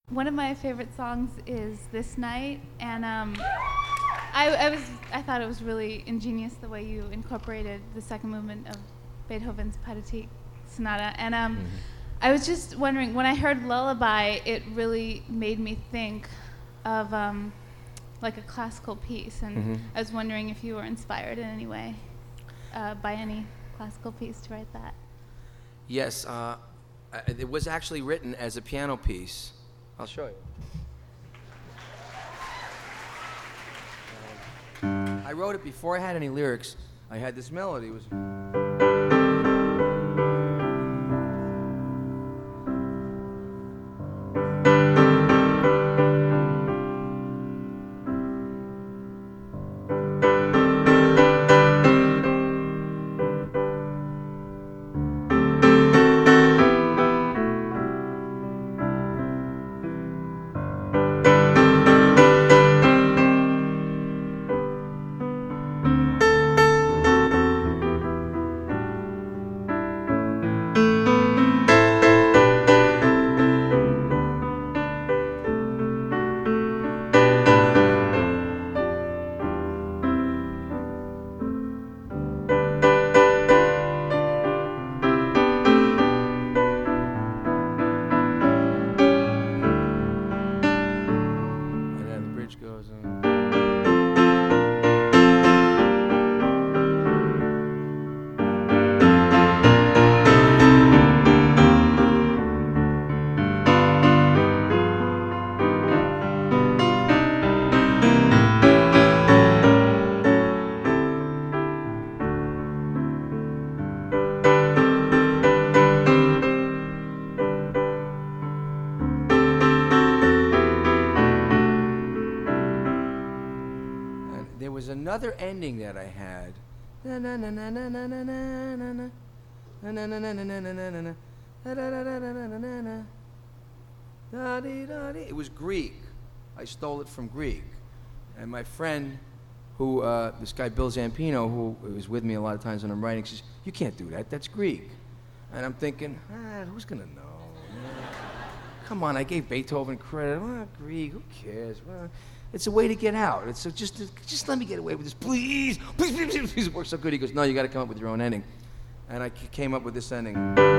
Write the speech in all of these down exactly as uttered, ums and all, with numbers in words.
One of my favorite songs is This Night, and um, I, I was I thought it was really ingenious the way you incorporated the second movement of Beethoven's Pathetique Sonata. And um, mm-hmm. I was just wondering, when I heard Lullaby, it really made me think of um, like a classical piece, and mm-hmm. I was wondering if you were inspired in any way uh, by any classical piece to write that. Yes, uh, it was actually written as a piano piece. I'll show you. Um, I wrote it before I had any lyrics. I had this melody. It was. Another ending that I had. It was Grieg. I stole it from Grieg. And my friend, who, uh, this guy Bill Zampino, who was with me a lot of times when I'm writing, says, "You can't do that, that's Grieg." And I'm thinking, ah, who's gonna know? Come on, I gave Beethoven credit. Well, Grieg, who cares? Well, it's a way to get out. It's a, just, just let me get away with this, please, please, please, please, please. It works so good. He goes, no, you got to come up with your own ending. And I came up with this ending.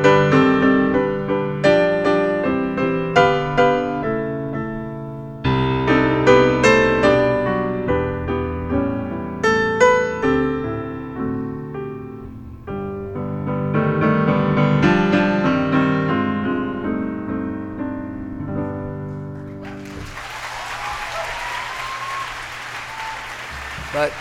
But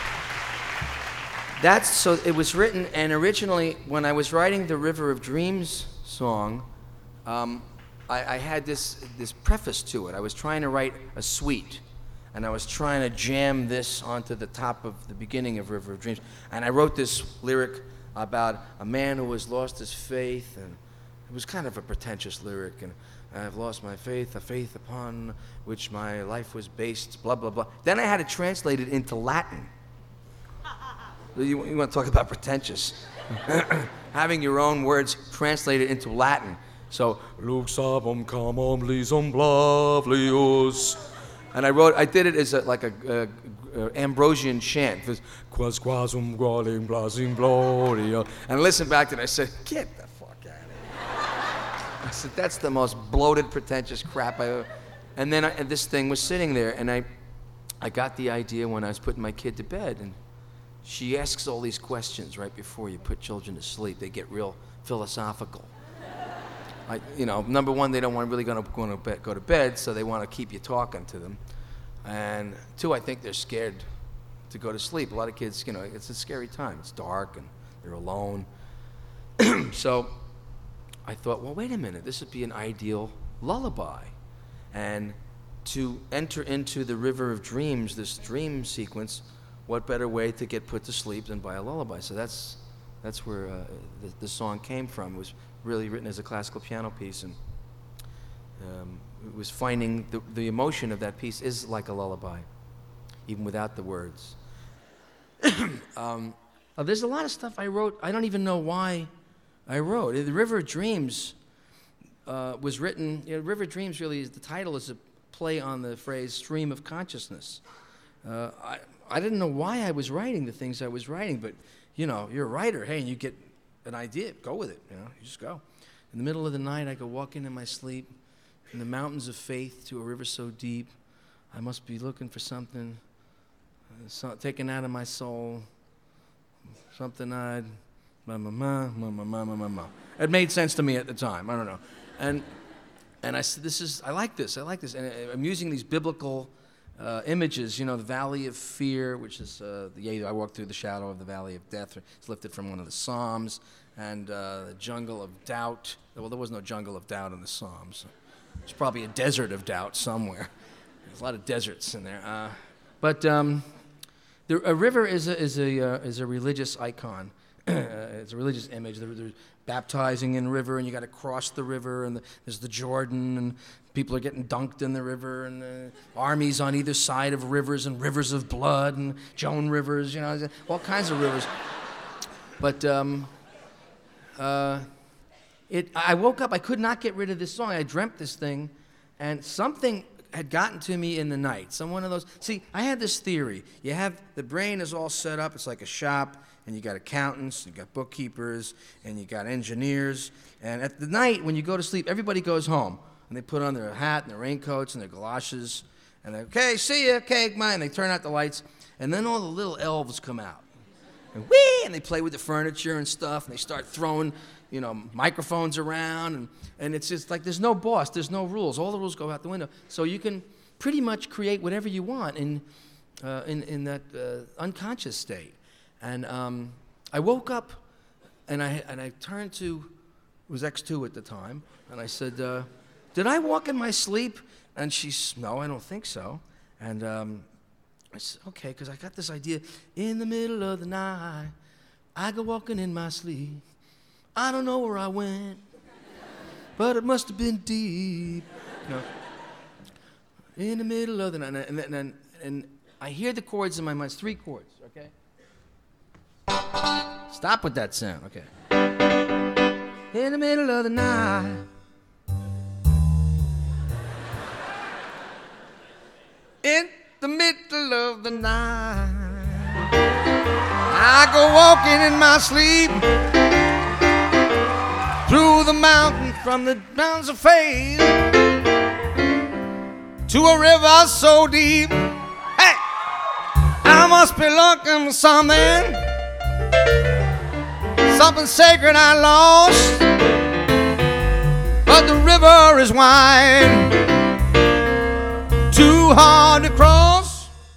that's, so it was written, and originally when I was writing the River of Dreams song, um, I, I had this, this preface to it. I was trying to write a suite, and I was trying to jam this onto the top of the beginning of River of Dreams. And I wrote this lyric about a man who has lost his faith, and it was kind of a pretentious lyric, and I've lost my faith, a faith upon which my life was based, blah, blah, blah. Then I had to translate it into Latin. You, you want to talk about pretentious. Having your own words translated into Latin. So, luxabum camum lisum blavlius. And I wrote, I did it as a, like a, a, a Ambrosian chant. Quas quasum gualim blasim gloria. And I listened back to it and I said, get the fuck out of here. I said, that's the most bloated, pretentious crap I ever. And then I, and this thing was sitting there, and I, I got the idea when I was putting my kid to bed. And she asks all these questions right before you put children to sleep. They get real philosophical. I, you know, number one, they don't want really going to go to bed, go to bed, so they want to keep you talking to them. And two, I think they're scared to go to sleep. A lot of kids, you know, it's a scary time. It's dark and they're alone. So I thought, well, wait a minute, this would be an ideal lullaby. And to enter into the River of Dreams, this dream sequence, what better way to get put to sleep than by a lullaby? So that's that's where uh, the, the song came from. It was really written as a classical piano piece, and um, it was finding the, the emotion of that piece is like a lullaby, even without the words. um, uh, there's a lot of stuff I wrote. I don't even know why I wrote. The River of Dreams, uh, was written, you know, River Dreams really is, the title is a play on the phrase stream of consciousness. Uh, I, I didn't know why I was writing the things I was writing, but, you know, you're a writer, hey, and you get an idea, go with it, you know, you just go. In the middle of the night, I go walking in my sleep, in the mountains of faith to a river so deep, I must be looking for something, uh, so, taken out of my soul, something I'd, ma ma ma ma ma ma ma ma. It made sense to me at the time, I don't know. And and I said, this is, I like this, I like this. And I, I'm using these biblical uh, images, you know, the valley of fear, which is, uh, the, yeah, I walk through the shadow of the valley of death. It's lifted from one of the Psalms. And uh, the jungle of doubt. Well, there was no jungle of doubt in the Psalms. There's probably a desert of doubt somewhere. There's a lot of deserts in there. Uh, but um, the, a river is a, is a, uh, is a religious icon. It's a religious image. They're, they're baptizing in river, and you got to cross the river, and the, there's the Jordan, and people are getting dunked in the river, and the armies on either side of rivers, and rivers of blood, and Joan rivers, you know, all kinds of rivers. But um, uh, it, I woke up, I could not get rid of this song. I dreamt this thing, and something had gotten to me in the night. Some one of those. See, I had this theory. You have, the brain is all set up. It's like a shop, and you got accountants, you got bookkeepers, and you got engineers. And at the night, when you go to sleep, everybody goes home, and they put on their hat and their raincoats and their galoshes, and they, okay, see ya, okay, mine. And they turn out the lights, and then all the little elves come out, and whee, and they play with the furniture and stuff, and they start throwing, you know, microphones around, and, and it's just like there's no boss, there's no rules. All the rules go out the window. So you can pretty much create whatever you want in, uh, in, in that uh, unconscious state. And um, I woke up, and I, and I turned to, it was X two at the time, and I said, uh, did I walk in my sleep? And she's, no, I don't think so. And um, I said, okay, because I got this idea. In the middle of the night, I go walking in my sleep. I don't know where I went, but it must have been deep. You know, in the middle of the night, and, and, and, and I hear the chords in my mind. It's three chords, okay? Stop with that sound, okay? In the middle of the night, in the middle of the night, I go walking in my sleep through the mountain, from the mountains of faith to a river so deep. Hey, I must be looking for something, something sacred I lost, but the river is wide, too hard to cross.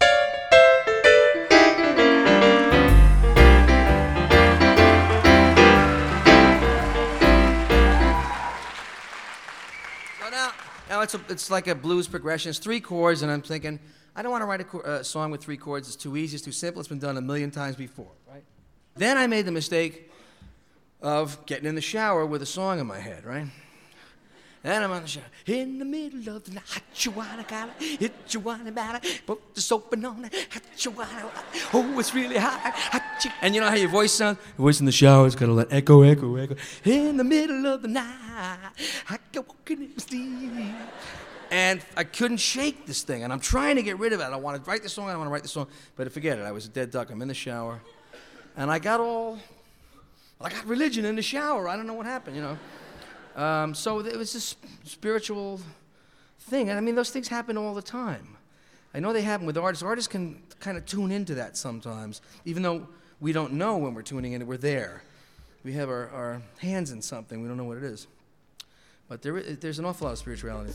Now it's, a, it's like a blues progression. It's three chords, and I'm thinking, I don't want to write a co- uh, song with three chords. It's too easy. It's too simple. It's been done a million times before, right? Then I made the mistake of getting in the shower with a song in my head, right? And I'm on the shower. In the middle of the night, hot you wanna gotta, hit you wanna batter, put the soap on it, hot you wanna, oh, it's really hot, hot you. And you know how your voice sounds? Your voice in the shower is gonna let echo, echo, echo. In the middle of the night, I go walking in the sleep. And I couldn't shake this thing, and I'm trying to get rid of it. I want to write the song, I want to write the song, but forget it. I was a dead duck. I'm in the shower, and I got all, I got religion in the shower. I don't know what happened, you know. Um, so it was this spiritual thing. And I mean, those things happen all the time. I know they happen with artists. Artists can kind of tune into that sometimes, even though we don't know when we're tuning in. We're there. We have our, our hands in something. We don't know what it is. But there, there's an awful lot of spirituality.